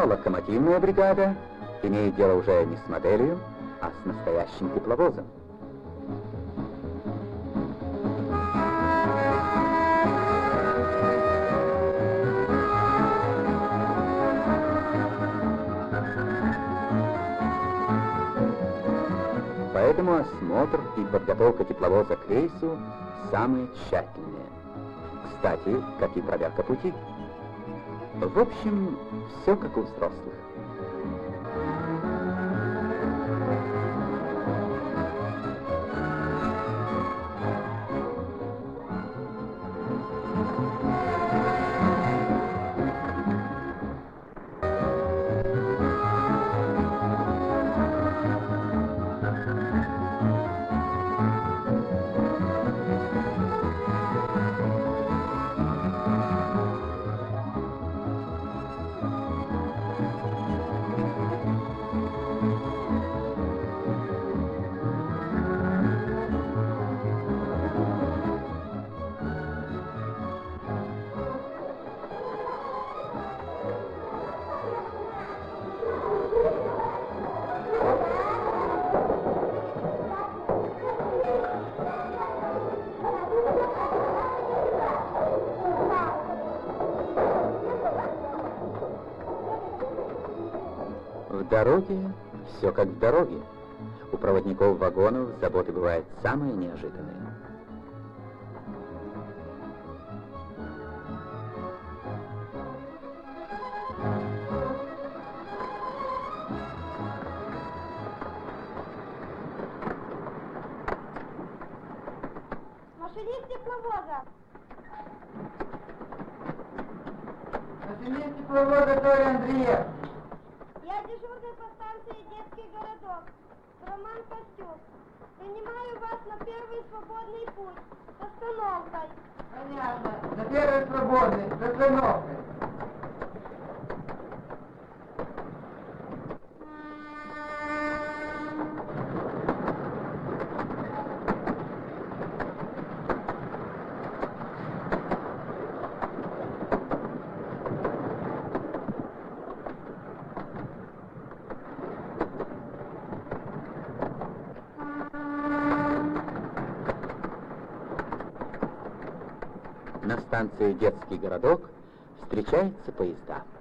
локомотивная бригада имеет дело уже не с моделью, а с настоящим тепловозом. Поэтому осмотр и подготовка тепловоза к рейсу самые тщательные. Кстати, как и проверка пути. В общем, все как у взрослых. В дороге все как в дороге. У проводников вагонов заботы бывают самые неожиданные. Машинист тепловоза. Машинист тепловоза Толя Андреев. Я дежурный по станции «Детский городок». Роман Костюк. Принимаю вас на первый свободный путь с остановкой. Понятно. На первый свободный, с остановкой. На станции «Детский городок» встречаются поезда.